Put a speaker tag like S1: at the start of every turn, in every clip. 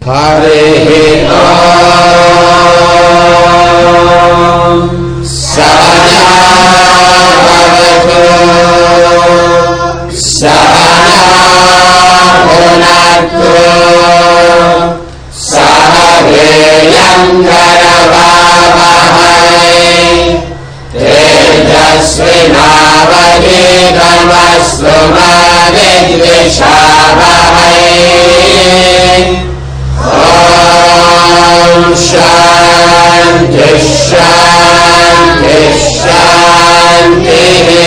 S1: Harihi Om Sahana Bhavatu Sahana Bhunaktu Saha Viriyam Karavavahai Tejasvinavadhitamastu ma vidvishavahai Om Shanti Shanti Shanti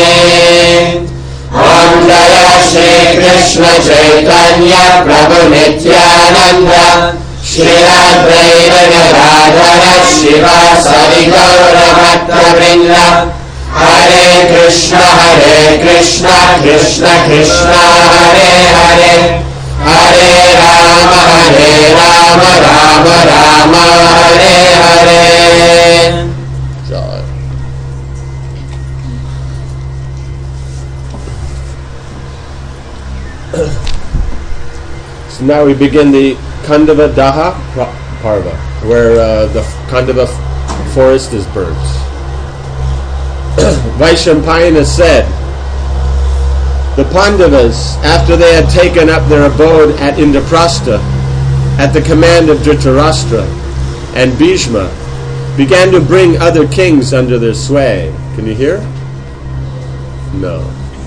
S1: Om Jaya Shri Krishna Chaitanya Prabhu Nityananda Shri Advaita Gadadhara Shiva Sari Gaura Bhakta Vrinda Hare Krishna Krishna Krishna Hare Hare Hare Rama Rama Rama Hare Hare. Joy. So now we begin the Khandava Daha Parva, where the Khandava forest is burnt. Vaishampayana said, the Pandavas, after they had taken up their abode at Indraprastha, at the command of Dhritarashtra and Bhishma, began to bring other kings under their sway. Can you hear? No.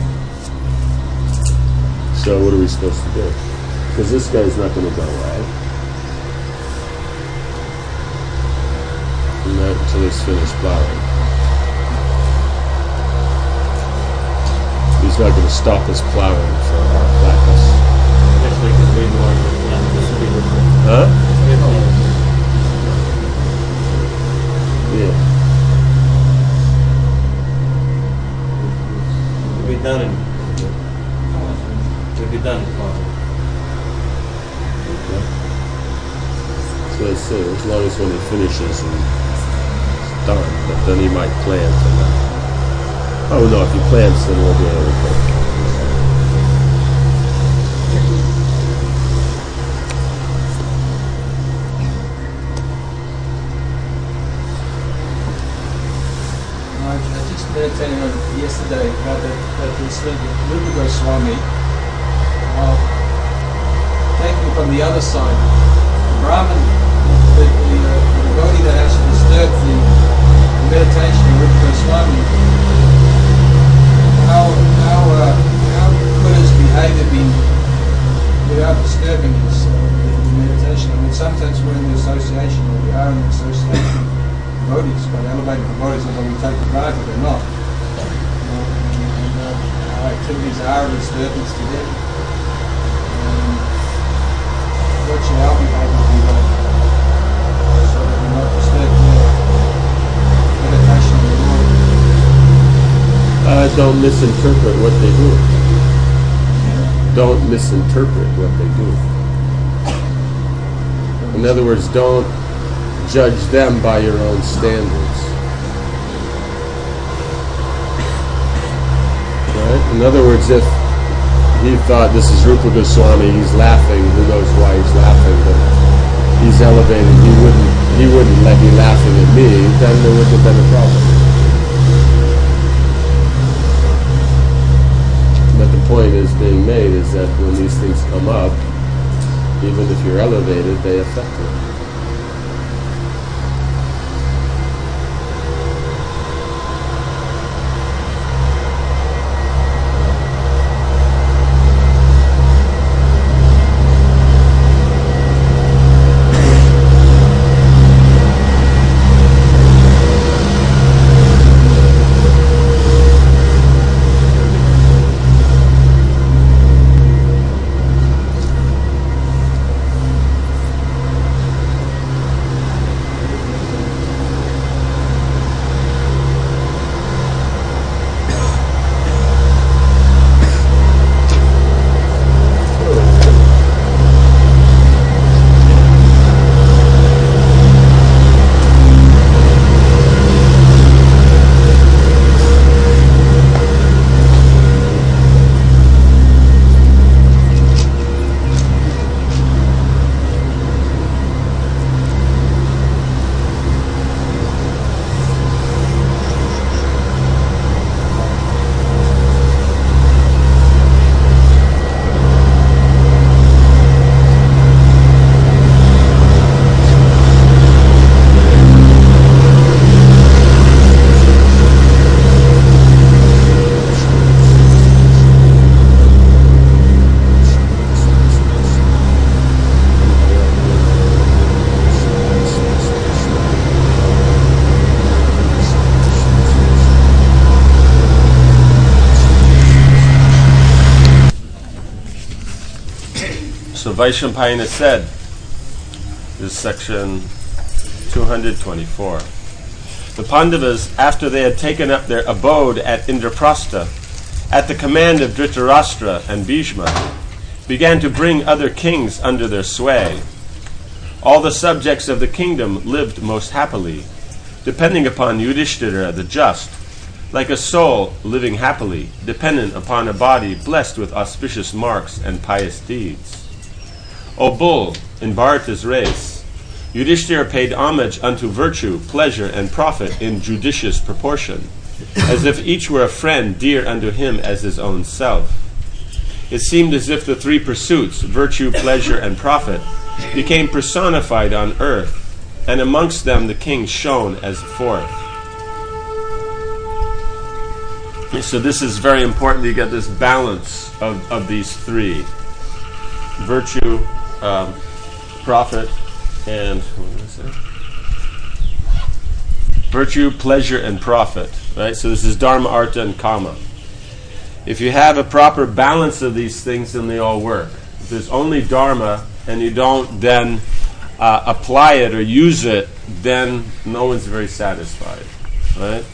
S1: So what are we supposed to do? Because this guy's not going to go away. Not until he's finished plowing. He's not going to stop his plowing for our practice. Huh? Yeah.
S2: We'll be done in
S1: Okay. So let's see, as long as when he finishes and it's done, but then he might plant and then. Oh no, if he plants then we'll do everything.
S3: I just meditating on yesterday about that this Rupa Goswami, taking from the other side, the Brahman, the devotee that actually disturbed the meditation of Rupa Goswami. How could his behavior be without disturbing his the meditation? I mean, sometimes we're in the association, or we are in the association of devotees, but elevated devotees, although we take for granted they're not. Our activities are a disturbance to them. What should our behavior be like? So that we're not disturbing the meditation of the Lord.
S1: Don't misinterpret what they do. Don't misinterpret what they do. In other words, don't judge them by your own standards. Right? In other words, if he thought this is Rupa Goswami, he's laughing, who knows why he's laughing, but he's elevated, he wouldn't let me laughing at me, then there would have been a problem. But the point is being made is that when these things come up, even if you're elevated, they affect you. Vaishampayana said, this is section 224. The Pandavas, after they had taken up their abode at Indraprastha, at the command of Dhritarashtra and Bhishma, began to bring other kings under their sway. All the subjects of the kingdom lived most happily, depending upon Yudhishthira the just, like a soul living happily, dependent upon a body blessed with auspicious marks and pious deeds. O bull, in Bharata's race, Yudhishthira paid homage unto virtue, pleasure, and profit in judicious proportion, as if each were a friend dear unto him as his own self. It seemed as if the three pursuits, virtue, pleasure, and profit, became personified on earth, and amongst them the king shone as the fourth. So this is very important. You get this balance of these three: virtue, profit, and what did I say? Virtue, pleasure, and profit. Right. So this is dharma, artha, and kama. If you have a proper balance of these things, then they all work. If there's only dharma and you don't then apply it or use it, then no one's very satisfied. Right.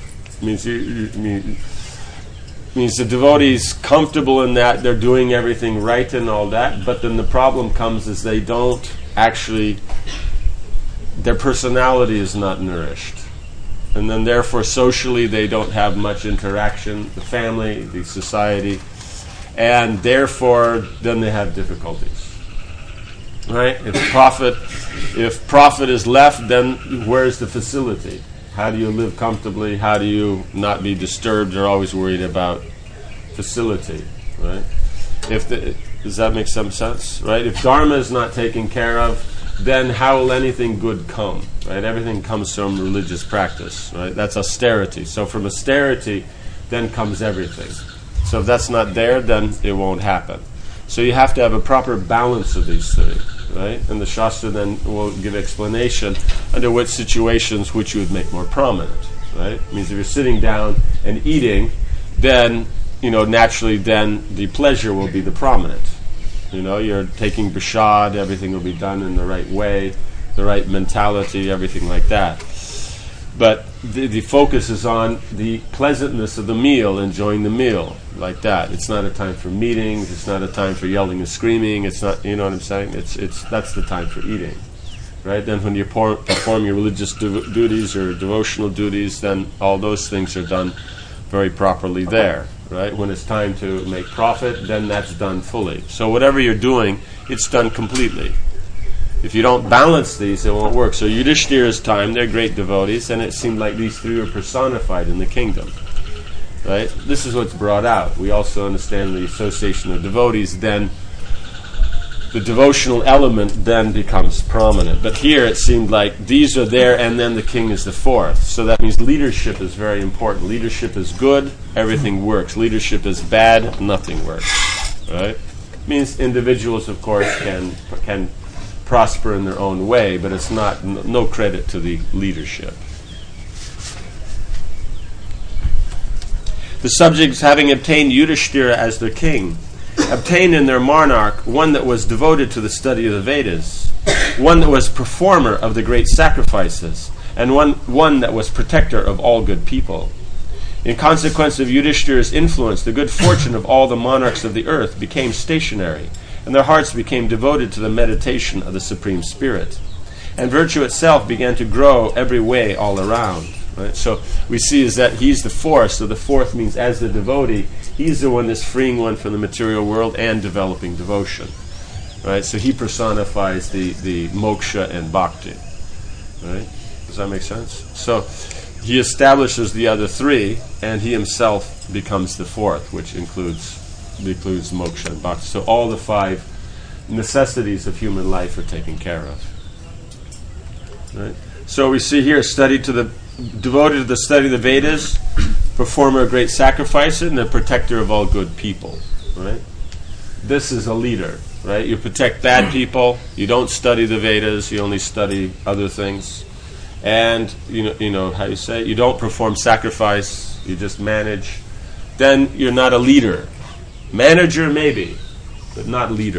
S1: It means the devotee's comfortable in that, they're doing everything right and all that, but then the problem comes is they don't actually, their personality is not nourished. And then therefore socially they don't have much interaction, the family, the society, and therefore then they have difficulties. Right? If profit is left, then where's the facility? How do you live comfortably? How do you not be disturbed or always worried about facility? Right? Does that make some sense? Right? If dharma is not taken care of, then how will anything good come? Right? Everything comes from religious practice. Right? That's austerity. So from austerity, then comes everything. So if that's not there, then it won't happen. So you have to have a proper balance of these three. Right? And the Shastra then will give explanation under what situations which you would make more prominent. Right? It means if you're sitting down and eating, then naturally then the pleasure will be the prominent. You're taking prasad, everything will be done in the right way, the right mentality, everything like that. But the focus is on the pleasantness of the meal, enjoying the meal, like that. It's not a time for meetings. It's not a time for yelling and screaming. It's not, you know what I'm saying? That's the time for eating, right? Then when you perform your religious duties or devotional duties, then all those things are done very properly there, right? When it's time to make profit, then that's done fully. So whatever you're doing, it's done completely. If you don't balance these, it won't work. So Yudhishthira's time, they're great devotees, and it seemed like these three were personified in the kingdom. Right? This is what's brought out. We also understand the association of devotees, then the devotional element then becomes prominent. But here it seemed like these are there, and then the king is the fourth. So that means leadership is very important. Leadership is good, everything works. Leadership is bad, nothing works. Right? It means individuals, of course, can prosper in their own way, but it's not no credit to the leadership. The subjects, having obtained Yudhishthira as their king, obtained in their monarch one that was devoted to the study of the Vedas, one that was performer of the great sacrifices, and one that was protector of all good people. In consequence of Yudhishthira's influence, the good fortune of all the monarchs of the earth became stationary, and their hearts became devoted to the meditation of the Supreme Spirit. And virtue itself began to grow every way all around. Right? So we see is that he's the fourth, so the fourth means as the devotee, he's the one that's freeing one from the material world and developing devotion. Right? So he personifies the moksha and bhakti. Right? Does that make sense? So he establishes the other three, and he himself becomes the fourth, which includes moksha and bhakti. So all the five necessities of human life are taken care of. Right? So we see here, devoted to the study of the Vedas, performer of great sacrifice, and the protector of all good people. Right? This is a leader. Right? You protect bad people. You don't study the Vedas. You only study other things. And you know how you say it? You don't perform sacrifice. You just manage. Then you're not a leader. Manager maybe, but not leader.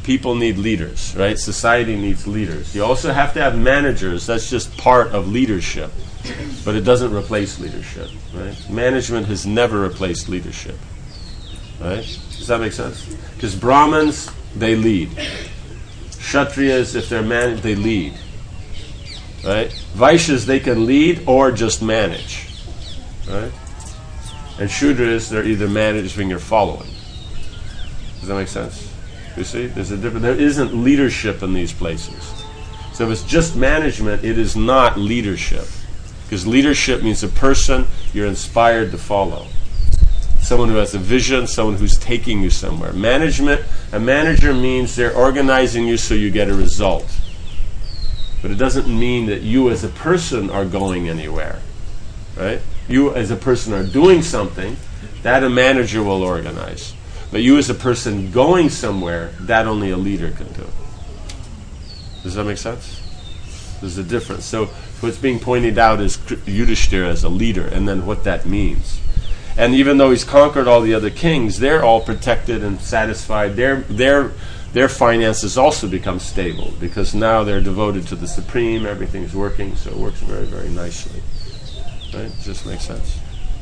S1: people need leaders, right? Society needs leaders. You also have to have managers. That's just part of leadership. But it doesn't replace leadership, right? Management has never replaced leadership, right? Does that make sense? Because Brahmins, they lead. Kshatriyas, if they're managed, they lead, right? Vaishyas, they can lead or just manage, right? And Shudras, they're either managing or following. Does that make sense? You see, there's a difference. There isn't leadership in these places. So if it's just management, it is not leadership. Because leadership means a person you're inspired to follow. Someone who has a vision, someone who's taking you somewhere. Management, a manager means they're organizing you so you get a result. But it doesn't mean that you as a person are going anywhere. Right? You as a person are doing something, that a manager will organize. But you as a person going somewhere, that only a leader can do. Does that make sense? There's a difference. So what's being pointed out is Yudhishthira as a leader, and then what that means. And even though he's conquered all the other kings, they're all protected and satisfied. Their finances also become stable, because now they're devoted to the Supreme, everything's working, so it works very, very nicely. Right? It just makes sense.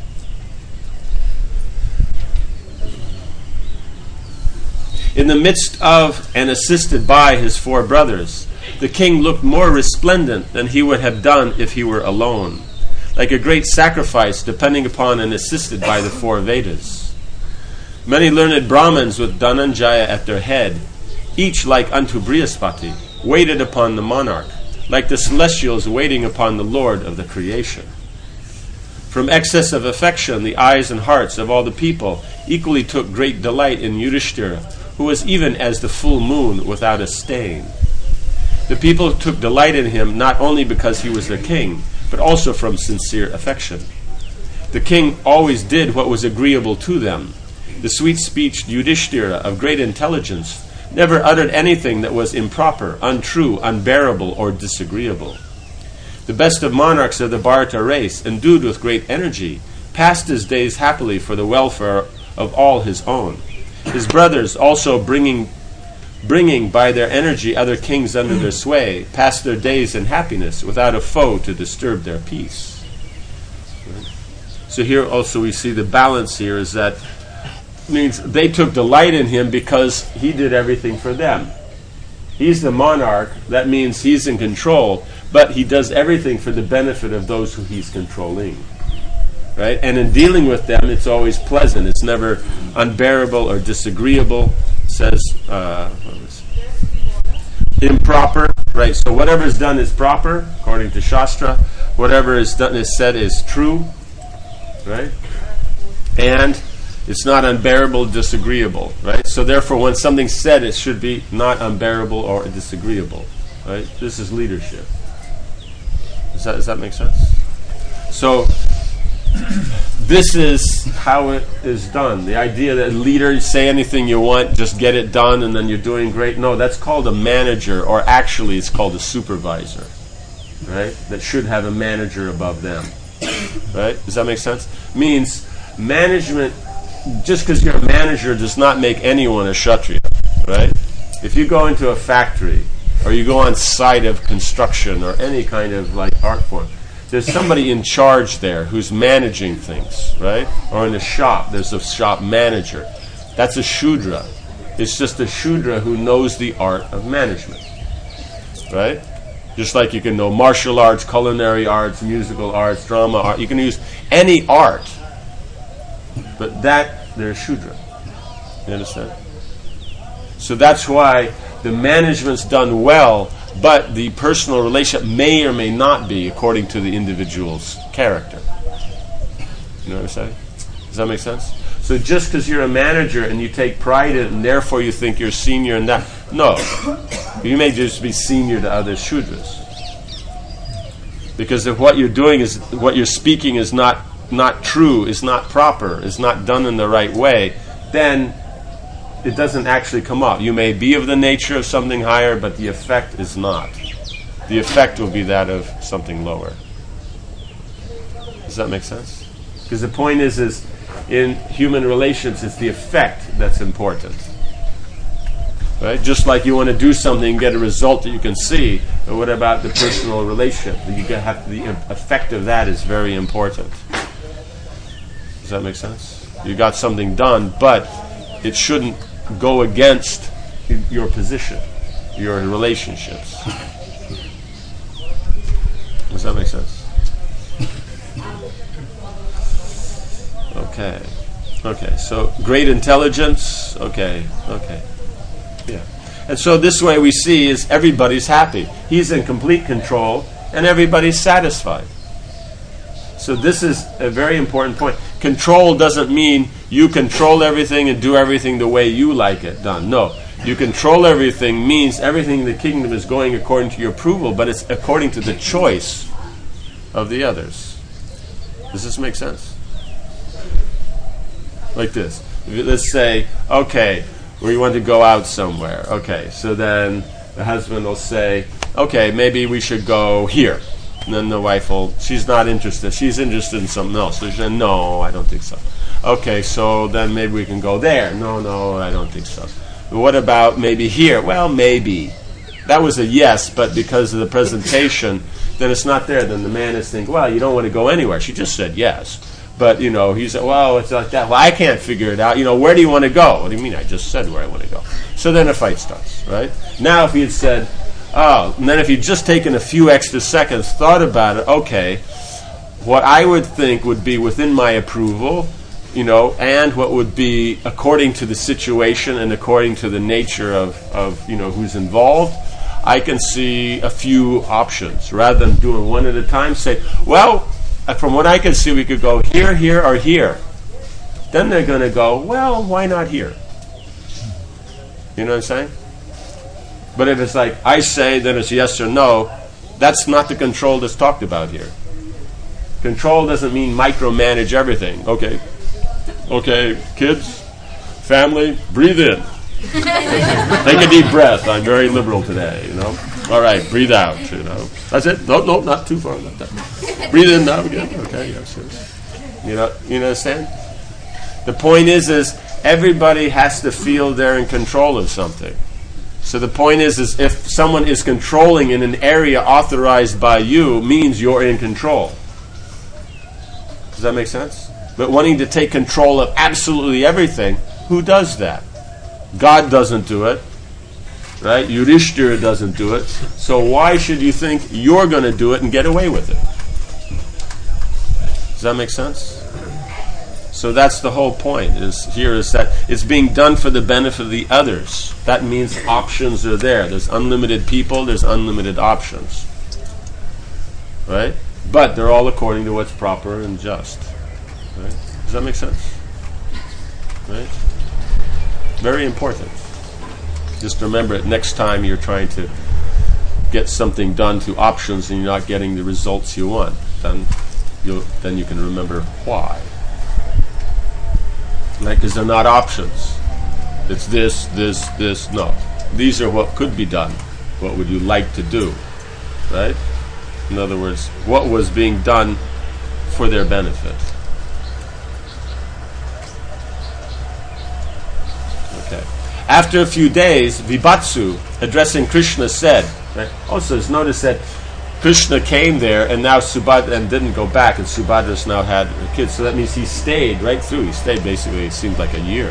S1: In the midst of and assisted by his 4 brothers, the king looked more resplendent than he would have done if he were alone, like a great sacrifice depending upon and assisted by the 4 Vedas. Many learned Brahmins with Dhananjaya at their head, each like unto Brihaspati, waited upon the monarch, like the celestials waiting upon the Lord of the creation. From excess of affection, the eyes and hearts of all the people equally took great delight in Yudhishthira, who was even as the full moon without a stain. The people took delight in him not only because he was their king, but also from sincere affection. The king always did what was agreeable to them. The sweet-speeched Yudhishthira, of great intelligence, never uttered anything that was improper, untrue, unbearable, or disagreeable. The best of monarchs of the Bharata race, endued with great energy, passed his days happily for the welfare of all his own. His brothers also bringing by their energy other kings under their sway, passed their days in happiness without a foe to disturb their peace. So here also we see the balance here is that means they took delight in him because he did everything for them. He's the monarch, that means he's in control, but he does everything for the benefit of those who he's controlling. Right? And in dealing with them, it's always pleasant. It's never unbearable or disagreeable. It says improper. Right? So whatever is done is proper, according to Shastra. Whatever is done is said is true. Right? And it's not unbearable, disagreeable. Right? So therefore, when something's said, it should be not unbearable or disagreeable. Right? This is leadership. Does that make sense? So this is how it is done. The idea that leaders say anything you want, just get it done, and then you're doing great. No, that's called a manager, or actually it's called a supervisor, right? That should have a manager above them, right? Does that make sense? Means management, just because you're a manager does not make anyone a Kshatriya, right? If you go into a factory, or you go on site of construction, or any kind of like art form, there's somebody in charge there who's managing things, right? Or in a shop, there's a shop manager. That's a Shudra. It's just a Shudra who knows the art of management, right? Just like you can know martial arts, culinary arts, musical arts, drama art. You can use any art, but that, they're a Shudra. You understand? So that's why the management's done well, but the personal relationship may or may not be according to the individual's character. You know what I'm saying? Does that make sense? So just because you're a manager and you take pride in it and therefore you think you're senior in that, no. You may just be senior to other Shudras. Because if what you're doing is, what you're speaking is not true, is not proper, is not done in the right way, then it doesn't actually come up. You may be of the nature of something higher, but the effect is not. The effect will be that of something lower. Does that make sense? Because the point is in human relations, it's the effect that's important. Right? Just like you want to do something and get a result that you can see, but what about the personal relationship? The effect of that is very important. Does that make sense? You got something done, but it shouldn't go against your position, your relationships. Does that make sense? Okay, so great intelligence, okay. Yeah. And so this way we see is everybody's happy. He's in complete control and everybody's satisfied. So this is a very important point. Control doesn't mean you control everything and do everything the way you like it done. No. You control everything means everything in the kingdom is going according to your approval, but it's according to the choice of the others. Does this make sense? Like this. Let's say, okay, we want to go out somewhere. Okay, so then the husband will say, okay, maybe we should go here. And then the wife she's not interested. She's interested in something else. So she said, no, I don't think so. Okay, so then maybe we can go there. No, I don't think so. But what about maybe here? Well, maybe. That was a yes, but because of the presentation, then it's not there. Then the man is thinking, well, you don't want to go anywhere. She just said yes. But, he said, well, it's like that. Well, I can't figure it out. Where do you want to go? What do you mean? I just said where I want to go. So then a fight starts, right? Now if he had said, and then if he'd just taken a few extra seconds, thought about it, okay, what I would think would be within my approval, and what would be according to the situation and according to the nature of who's involved, I can see a few options. Rather than doing one at a time, say, well, from what I can see, we could go here, here, or here. Then they're going to go, well, why not here? You know what I'm saying? But if it's like, I say, then it's yes or no, that's not the control that's talked about here. Control doesn't mean micromanage everything. Okay, kids, family, breathe in. Take a deep breath. I'm very liberal today, All right, breathe out, That's it? No, not too far. Not that. Breathe in now again. Okay, yes. You understand? The point is everybody has to feel they're in control of something. So the point is if someone is controlling in an area authorized by you, means you're in control. Does that make sense? But wanting to take control of absolutely everything, who does that? God doesn't do it. Right? Yudhishthira doesn't do it. So why should you think you're going to do it and get away with it? Does that make sense? So that's the whole point is that it's being done for the benefit of the others. That means options are there. There's unlimited people, there's unlimited options. Right? But they're all according to what's proper and just. Right? Does that make sense? Right? Very important. Just remember it next time you're trying to get something done through options and you're not getting the results you want. Then you can remember why. Right? Because they're not options. It's this. No. These are what could be done. What would you like to do? Right? In other words, what was being done for their benefit. Okay. After a few days, Vibhatsu, addressing Krishna, said, right? Also, notice that Krishna came there and now Subhadra and didn't go back, and Subhadra's now had a kid. So that means he stayed right through. He stayed basically, it seemed like a year.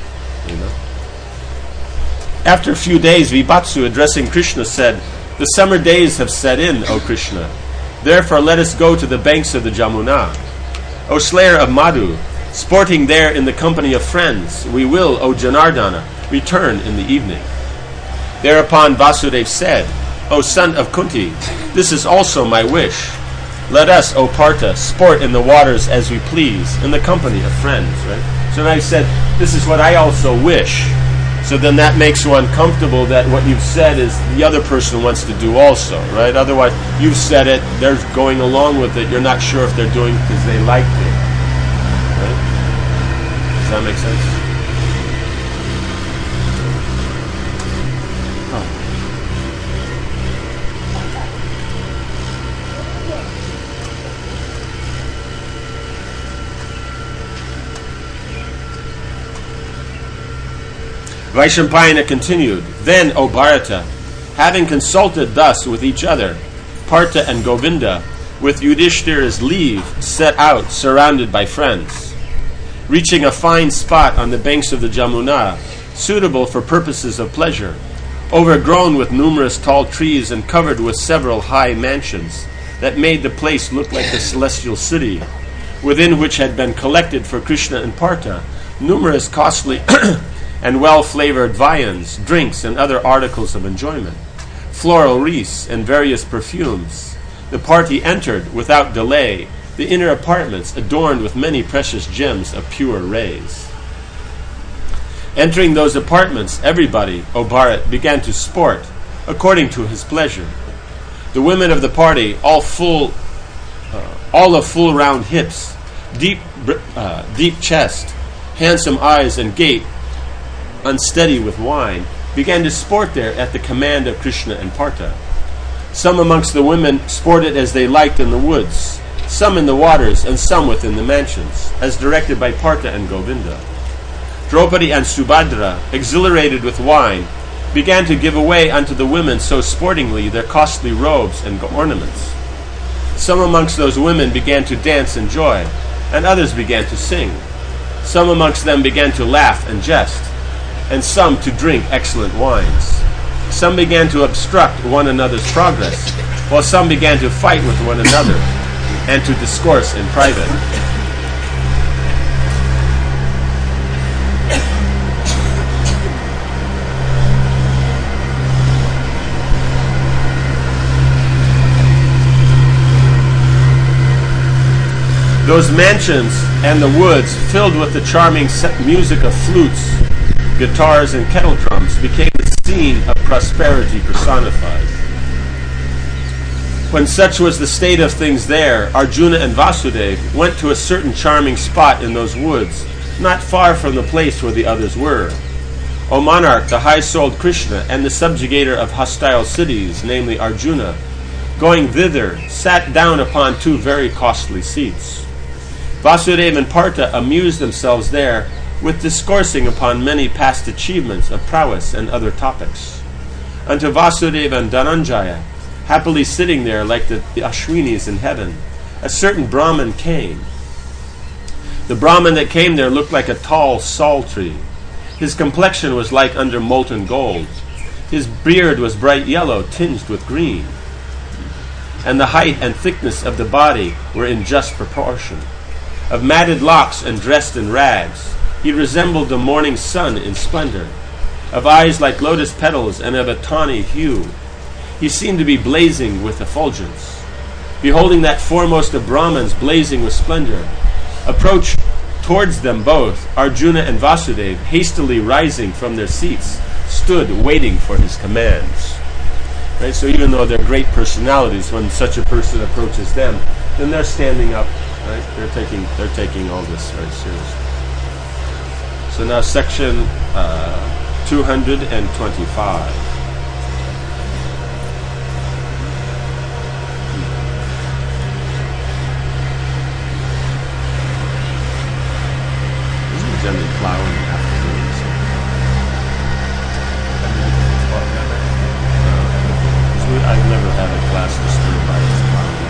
S1: After a few days, Vibhatsu, addressing Krishna, said, "The summer days have set in, O Krishna. Therefore let us go to the banks of the Jamuna. O slayer of Madhu, sporting there in the company of friends, we will, O Janardana, return in the evening." Thereupon Vasudeva said, "O son of Kunti, this is also my wish. Let us, O Partha, sport in the waters as we please, in the company of friends." Right? So now he said, this is what I also wish. So then that makes one comfortable that what you've said is the other person wants to do also, right? Otherwise, you've said it, they're going along with it, you're not sure if they're doing it because they like it. Right? Does that make sense? Vaishampayana continued, "Then, O Bharata, having consulted thus with each other, Partha and Govinda, with Yudhishthira's leave, set out, surrounded by friends. Reaching a fine spot on the banks of the Jamuna, suitable for purposes of pleasure, overgrown with numerous tall trees and covered with several high mansions that made the place look like the celestial city, within which had been collected for Krishna and Partha numerous costly and well-flavored viands, drinks, and other articles of enjoyment, floral wreaths, and various perfumes, the party entered without delay the inner apartments adorned with many precious gems of pure rays. Entering those apartments, everybody, O Bharat, began to sport according to his pleasure. The women of the party, all of full round hips, deep chest, handsome eyes, and gait unsteady with wine, began to sport there at the command of Krishna and Partha. Some amongst the women sported as they liked in the woods, some in the waters, and some within the mansions, as directed by Partha and Govinda. Draupadi and Subhadra, exhilarated with wine, began to give away unto the women so sportingly their costly robes and ornaments. Some amongst those women began to dance in joy, and others began to sing. Some amongst them began to laugh and jest, and some to drink excellent wines. Some began to obstruct one another's progress, while some began to fight with one another, and to discourse in private. Those mansions and the woods, filled with the charming music of flutes, guitars, and kettle drums, became the scene of prosperity personified. When such was the state of things there, Arjuna and Vasudeva went to a certain charming spot in those woods, not far from the place where the others were. O monarch, the high-souled Krishna and the subjugator of hostile cities, namely Arjuna, going thither, sat down upon two very costly seats. Vasudeva and Partha amused themselves there with discoursing upon many past achievements of prowess and other topics. Unto Vasudeva and Dhananjaya, happily sitting there like the Ashwinis in heaven, a certain Brahman came. The Brahman that came there looked like a tall sal tree. His complexion was like under molten gold. His beard was bright yellow, tinged with green. And the height and thickness of the body were in just proportion. Of matted locks and dressed in rags, he resembled the morning sun in splendor. Of eyes like lotus petals and of a tawny hue, he seemed to be blazing with effulgence. Beholding that foremost of Brahmans blazing with splendor, approach towards them both, Arjuna and Vasudeva, hastily rising from their seats, stood waiting for his commands. Right? So even though they're great personalities, when such a person approaches them, then they're standing up. Right? They're taking all this very seriously. So now section 225. Generally plowing afterwards. I've never had a class disturbed by this plowing.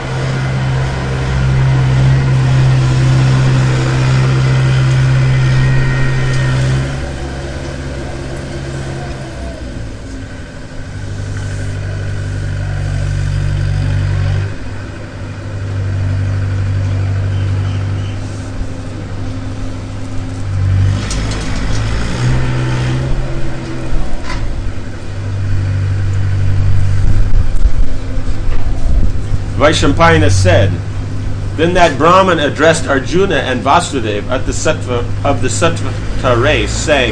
S1: Vaishampayana said, then that Brahman addressed Arjuna and Vasudeva at the sattva of the Sattvata race, saying,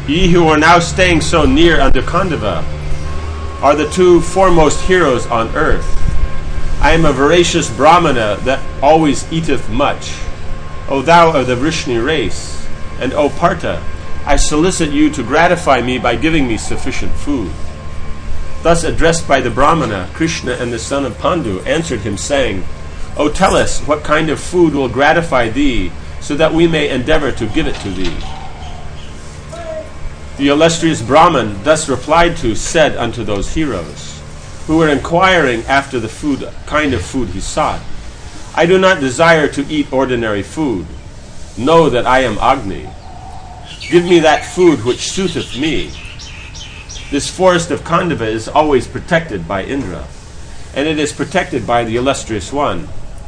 S1: Ye who are now staying so near unto Khandava are the two foremost heroes on earth. I am a voracious Brahmana that always eateth much. O thou of the Vrishni race, and O Partha, I solicit you to gratify me by giving me sufficient food. Thus addressed by the Brahmana, Krishna and the son of Pandu answered him, saying, O tell us what kind of food will gratify thee, so that we may endeavor to give it to thee. The illustrious Brahman thus replied to, said unto those heroes, who were inquiring after the kind of food he sought, I do not desire to eat ordinary food. Know that I am Agni. Give me that food which suiteth me. This forest of Khandava is always protected by Indra, and it is protected by the illustrious one.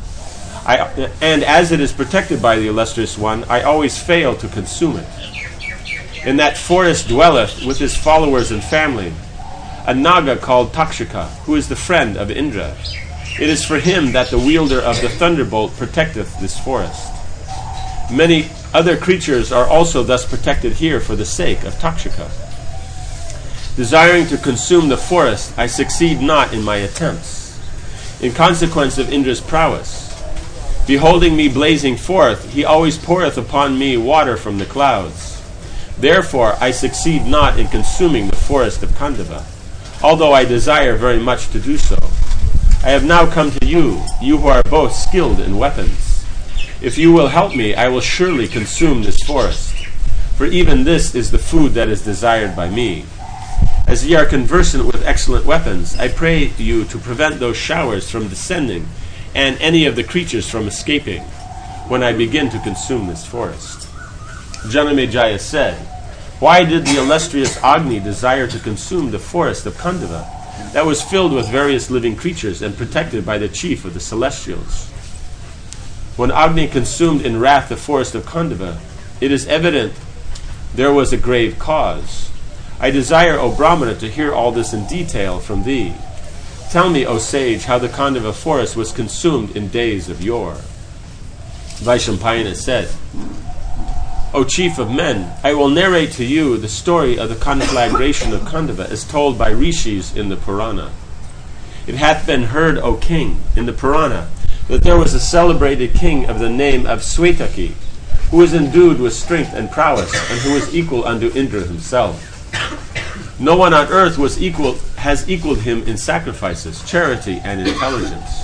S1: And as it is protected by the illustrious one, I always fail to consume it. In that forest dwelleth with his followers and family a Naga called Takshaka, who is the friend of Indra. It is for him that the wielder of the thunderbolt protecteth this forest. Many other creatures are also thus protected here for the sake of Takshaka. Desiring to consume the forest, I succeed not in my attempts, in consequence of Indra's prowess. Beholding me blazing forth, he always poureth upon me water from the clouds. Therefore I succeed not in consuming the forest of Khandava, although I desire very much to do so. I have now come to you, you who are both skilled in weapons. If you will help me, I will surely consume this forest, for even this is the food that is desired by me. As ye are conversant with excellent weapons, I pray you to prevent those showers from descending, and any of the creatures from escaping, when I begin to consume this forest. Janamejaya said, Why did the illustrious Agni desire to consume the forest of Khandava, that was filled with various living creatures and protected by the chief of the celestials? When Agni consumed in wrath the forest of Khandava, it is evident there was a grave cause. I desire, O Brahmana, to hear all this in detail from thee. Tell me, O sage, how the Khandava forest was consumed in days of yore. Vaishampayana said, O chief of men, I will narrate to you the story of the conflagration of Khandava as told by rishis in the Purana. It hath been heard, O king, in the Purana, that there was a celebrated king of the name of Swaitaki, who was endued with strength and prowess, and who was equal unto Indra himself. No one on earth has equaled him in sacrifices, charity, and intelligence.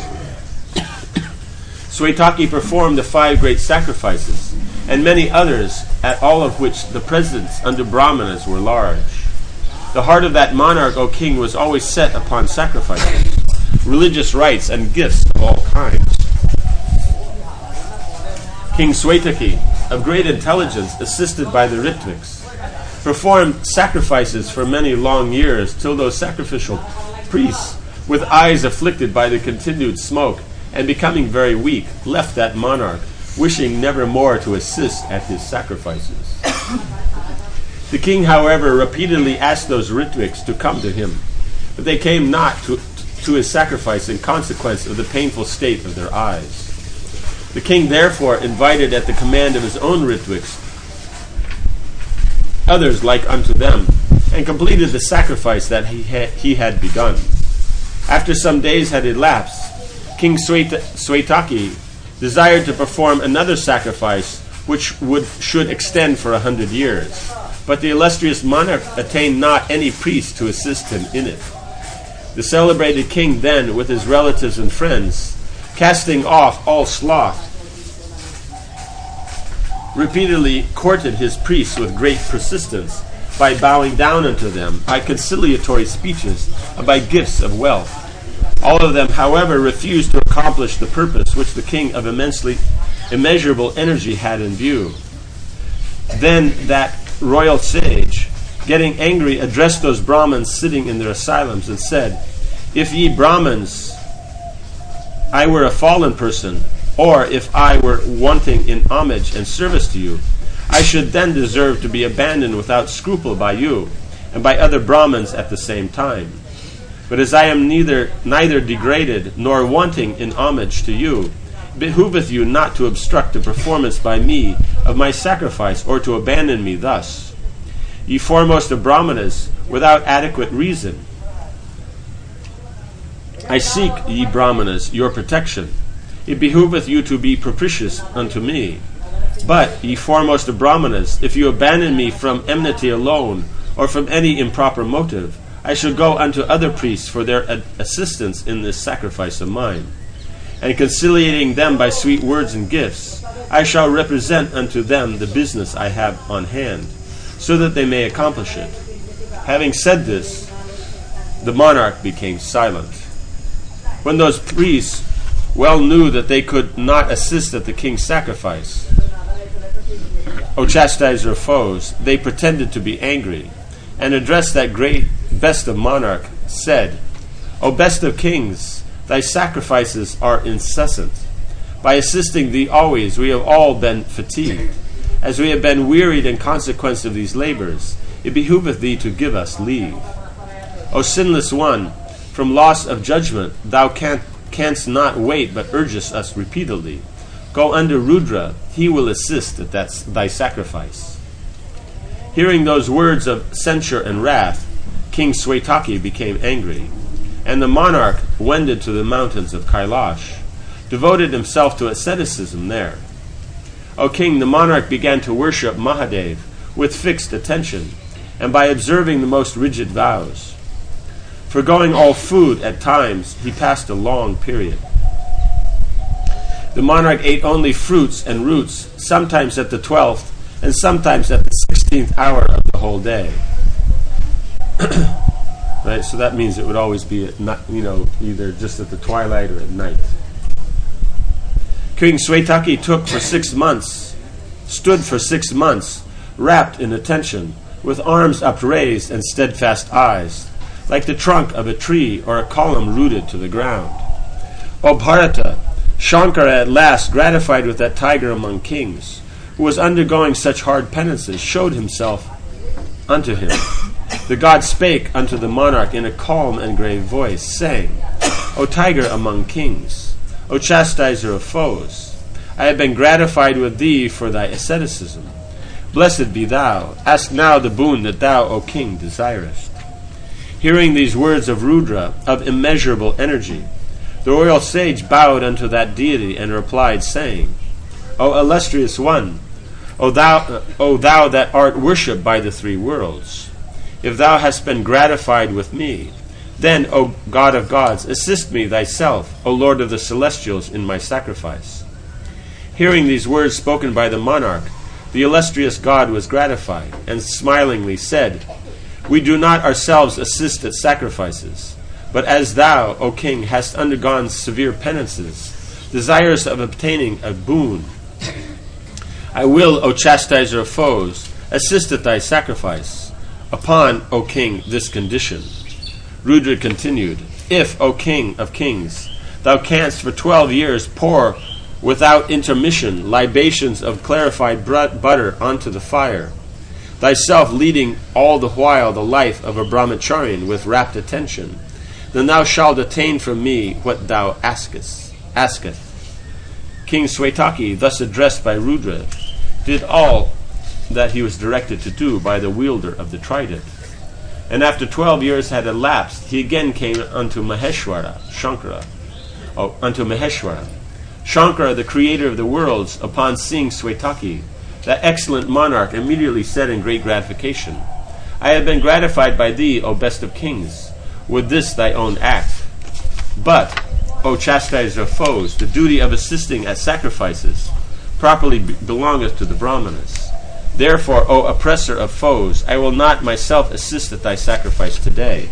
S1: Swaitaki performed the 5 great sacrifices, and many others, at all of which the presents unto Brahmanas were large. The heart of that monarch, O king, was always set upon sacrifices, religious rites, and gifts of all kinds. King Swaitaki, of great intelligence, assisted by the Ritviks, performed sacrifices for many long years, till those sacrificial priests, with eyes afflicted by the continued smoke, and becoming very weak, left that monarch, wishing never more to assist at his sacrifices. The king, however, repeatedly asked those Ritviks to come to him, but they came not to his sacrifice in consequence of the painful state of their eyes. The king therefore invited at the command of his own Ritviks others like unto them, and completed the sacrifice that he had begun. After some days had elapsed, King Swaitaki desired to perform another sacrifice which should extend for 100 years. But the illustrious monarch attained not any priest to assist him in it. The celebrated king then, with his relatives and friends, casting off all sloth, repeatedly courted his priests with great persistence, by bowing down unto them, by conciliatory speeches, and by gifts of wealth. All of them, however, refused to accomplish the purpose which the king of immeasurable energy had in view. Then that royal sage, getting angry, addressed those Brahmins sitting in their asylums and said, If ye Brahmins, I were a fallen person, or if I were wanting in homage and service to you, I should then deserve to be abandoned without scruple by you, and by other Brahmins at the same time. But as I am neither degraded nor wanting in homage to you, it behoveth you not to obstruct the performance by me of my sacrifice, or to abandon me thus. ye foremost of Brahmanas, without adequate reason. I seek, ye Brahmanas, your protection. It behooveth you to be propitious unto me. But, ye foremost of Brahmanas, if you abandon me from enmity alone, or from any improper motive, I shall go unto other priests for their assistance in this sacrifice of mine. And conciliating them by sweet words and gifts, I shall represent unto them the business I have on hand, so that they may accomplish it. Having said this, the monarch became silent. When those priests well knew that they could not assist at the king's sacrifice, O chastiser of foes, they pretended to be angry, and addressed that great best of monarch, said, O best of kings, thy sacrifices are incessant. By assisting thee always we have all been fatigued. As we have been wearied in consequence of these labors, it behooveth thee to give us leave. O sinless one, from loss of judgment thou canst not wait, but urgest us repeatedly. Go unto Rudra, he will assist at thy sacrifice. Hearing those words of censure and wrath, King Swetaki became angry, and the monarch wended to the mountains of Kailash, devoted himself to asceticism there. O king, the monarch began to worship Mahadev with fixed attention, and by observing the most rigid vows. Forgoing all food at times, he passed a long period. The monarch ate only fruits and roots, sometimes at the 12th, and sometimes at the 16th hour of the whole day. Right, so that means it would always be at night, either just at the twilight or at night. King Swetaki stood for 6 months, wrapped in attention, with arms upraised and steadfast eyes, like the trunk of a tree or a column rooted to the ground. O Bharata, Shankara at last, gratified with that tiger among kings, who was undergoing such hard penances, showed himself unto him. The god spake unto the monarch in a calm and grave voice, saying, O tiger among kings, O chastiser of foes, I have been gratified with thee for thy asceticism. Blessed be thou. Ask now the boon that thou, O king, desirest. Hearing these words of Rudra, of immeasurable energy, the royal sage bowed unto that deity and replied, saying, O illustrious one, O thou that art worshipped by the 3 worlds, if thou hast been gratified with me, then, O God of gods, assist me thyself, O Lord of the celestials, in my sacrifice. Hearing these words spoken by the monarch, the illustrious god was gratified, and smilingly said, We do not ourselves assist at sacrifices, but as thou, O king, hast undergone severe penances, desirous of obtaining a boon, I will, O chastiser of foes, assist at thy sacrifice, upon, O king, this condition. Rudra continued, If, O king of kings, thou canst for 12 years pour without intermission libations of clarified butter onto the fire, thyself leading all the while the life of a brahmacharian with rapt attention, then thou shalt attain from me what thou asketh. King Swetaki, thus addressed by Rudra, did all that he was directed to do by the wielder of the trident. And after 12 years had elapsed, he again came unto Maheshwara, Shankara. Shankara, the creator of the worlds, upon seeing Swetaki, that excellent monarch, immediately said in great gratification, I have been gratified by thee, O best of kings, with this thy own act. But, O chastiser of foes, the duty of assisting at sacrifices properly belongeth to the Brahmanas. Therefore, O oppressor of foes, I will not myself assist at thy sacrifice today.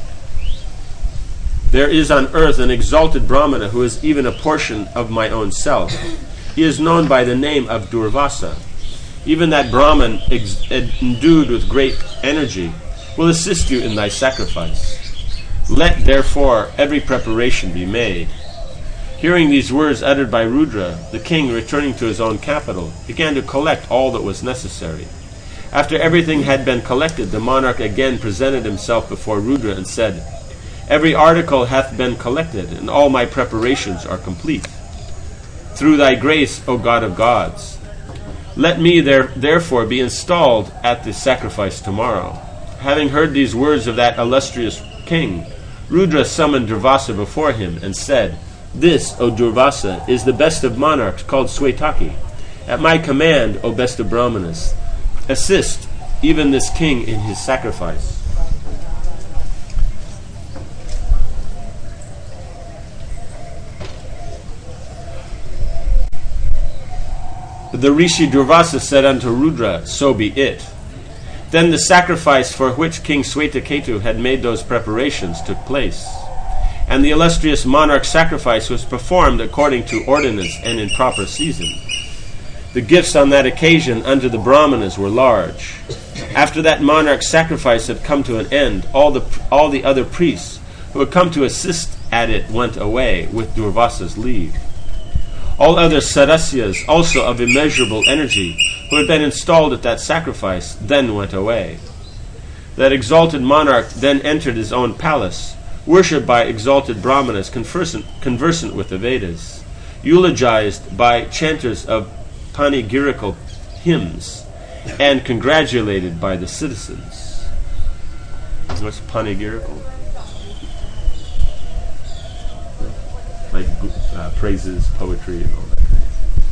S1: There is on earth an exalted Brahmana who is even a portion of my own self. He is known by the name of Durvasa. Even that Brahman, endued with great energy, will assist you in thy sacrifice. Let, therefore, every preparation be made. Hearing these words uttered by Rudra, the king, returning to his own capital, began to collect all that was necessary. After everything had been collected, the monarch again presented himself before Rudra and said, Every article hath been collected, and all my preparations are complete. Through thy grace, O God of gods, Let me therefore be installed at the sacrifice tomorrow." Having heard these words of that illustrious king, Rudra summoned Durvasa before him and said, "This, O Durvasa, is the best of monarchs called Swetaki. At my command, O best of Brahmanas, assist even this king in his sacrifice." The Rishi Durvasa said unto Rudra, "So be it." Then the sacrifice for which King Swetaketu had made those preparations took place, and the illustrious monarch's sacrifice was performed according to ordinance and in proper season. The gifts on that occasion unto the Brahmanas were large. After that monarch's sacrifice had come to an end, all the other priests who had come to assist at it went away with Durvasa's leave. All other Sadasyas, also of immeasurable energy, who had been installed at that sacrifice, then went away. That exalted monarch then entered his own palace, worshipped by exalted Brahmanas conversant with the Vedas, eulogized by chanters of panegyrical hymns, and congratulated by the citizens. What's panegyrical? Like praises, poetry, and all that kind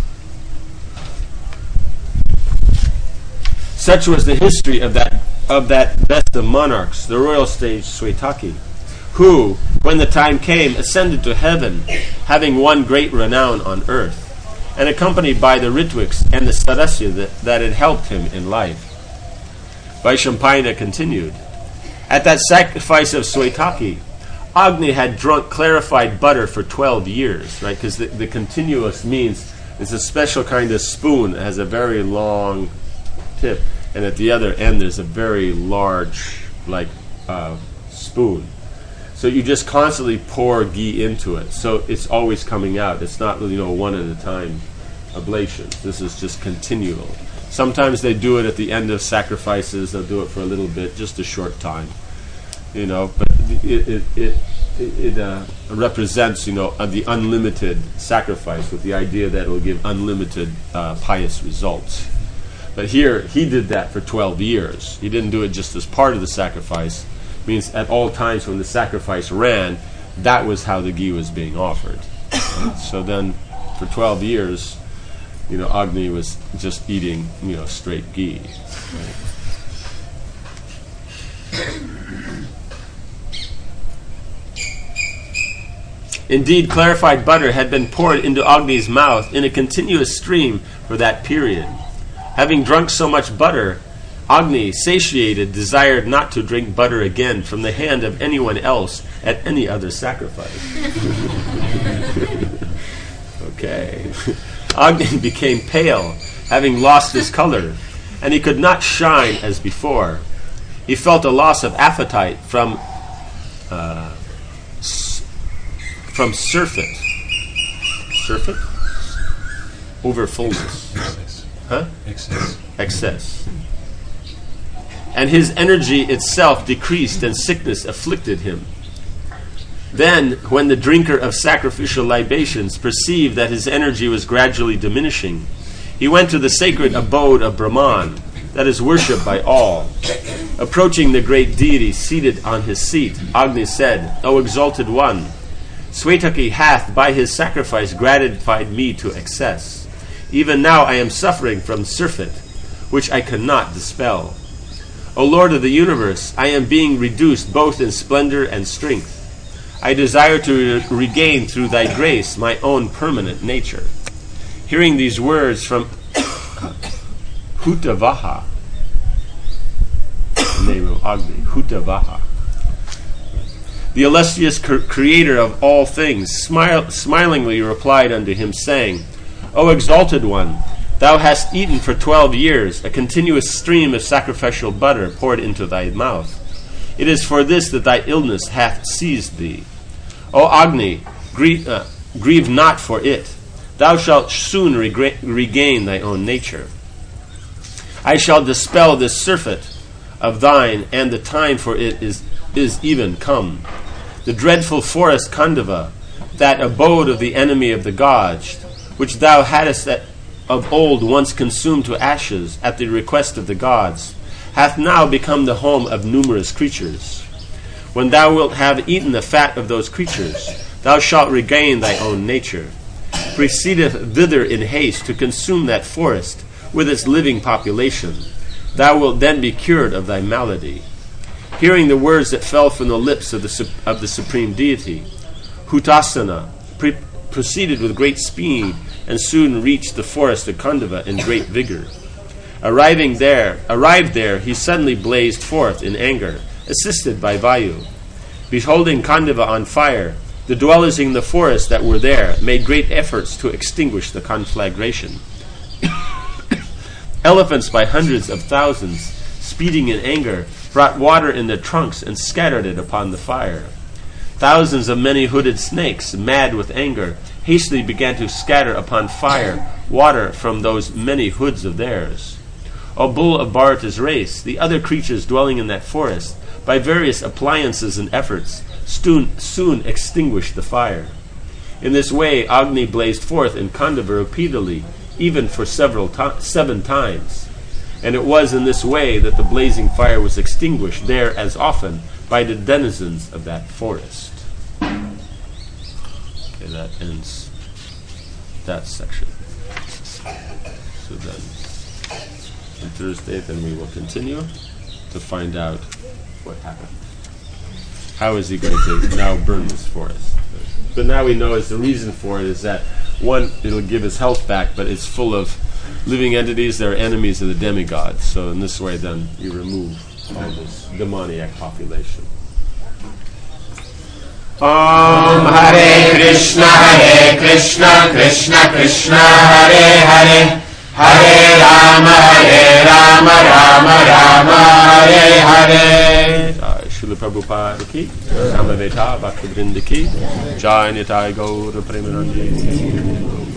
S1: of thing. Such was the history of that best of monarchs, the royal sage Swetaki, who, when the time came, ascended to heaven, having won great renown on earth, and accompanied by the Ritwiks and the Sadasya that had helped him in life. Vaishampayana continued, "At that sacrifice of Swetaki, Agni had drunk clarified butter for 12 years, right? Because the continuous means it's a special kind of spoon that has a very long tip, and at the other end there's a very large, spoon. So you just constantly pour ghee into it, so it's always coming out. It's not, one at a time ablations. This is just continual. Sometimes they do it at the end of sacrifices. They'll do it for a little bit, just a short time, But it represents, the unlimited sacrifice, with the idea that it will give unlimited pious results. But here, he did that for 12 years. He didn't do it just as part of the sacrifice. It means at all times when the sacrifice ran, that was how the ghee was being offered. So then, for 12 years, Agni was just eating, straight ghee. Right? Indeed, clarified butter had been poured into Agni's mouth in a continuous stream for that period. Having drunk so much butter, Agni, satiated, desired not to drink butter again from the hand of anyone else at any other sacrifice. Okay. Agni became pale, having lost his color, and he could not shine as before. He felt a loss of appetite from surfeit. Surfeit? Over fullness. Huh? Excess. And his energy itself decreased, and sickness afflicted him. Then, when the drinker of sacrificial libations perceived that his energy was gradually diminishing, he went to the sacred abode of Brahman, that is worshipped by all. Approaching the great deity seated on his seat, Agni said, "O exalted one, Swetaki hath by his sacrifice gratified me to excess. Even now I am suffering from surfeit, which I cannot dispel. O Lord of the universe, I am being reduced both in splendor and strength. I desire to regain through thy grace my own permanent nature." Hearing these words from Hutavaha, the name of Agni, Hutavaha, the illustrious creator of all things, smilingly replied unto him, saying, "O exalted one, thou hast eaten for 12 years a continuous stream of sacrificial butter poured into thy mouth. It is for this that thy illness hath seized thee. O Agni, grieve not for it. Thou shalt soon regain thy own nature. I shall dispel this surfeit of thine, and the time for it is even come. The dreadful forest Khandava, that abode of the enemy of the gods, which thou hadst of old once consumed to ashes at the request of the gods, hath now become the home of numerous creatures. When thou wilt have eaten the fat of those creatures, thou shalt regain thy own nature. Proceedeth thither in haste to consume that forest with its living population. Thou wilt then be cured of thy malady. Hearing the words that fell from the lips of the Supreme Deity, Hutasana proceeded with great speed and soon reached the forest of Khandava in great vigor. Arrived there, he suddenly blazed forth in anger, assisted by Vayu. Beholding Khandava on fire, the dwellers in the forest that were there made great efforts to extinguish the conflagration. Elephants by hundreds of thousands, speeding in anger, brought water in their trunks and scattered it upon the fire. Thousands of many-hooded snakes, mad with anger, hastily began to scatter upon fire water from those many hoods of theirs. O bull of Bharata's race, the other creatures dwelling in that forest, by various appliances and efforts, soon extinguished the fire. In this way, Agni blazed forth in Khandava repeatedly, even for 7 times. And it was in this way that the blazing fire was extinguished there as often by the denizens of that forest. Okay, that ends that section. So then, on Thursday, then we will continue to find out what happened. How is he going to now burn this forest? But now we know the reason for it is that, one, it'll give his health back, but it's full of living entities that are enemies of the demigods. So in this way, then, you remove all this demoniac population.
S2: Om Hare Krishna, Krishna Krishna, Hare Hare, Hare Rama, Rama Rama, Hare Hare.
S1: Srila Prabhupada ki, Samaveta Bhaktivinoda ki, Jai Nitai Gaur Premanandi.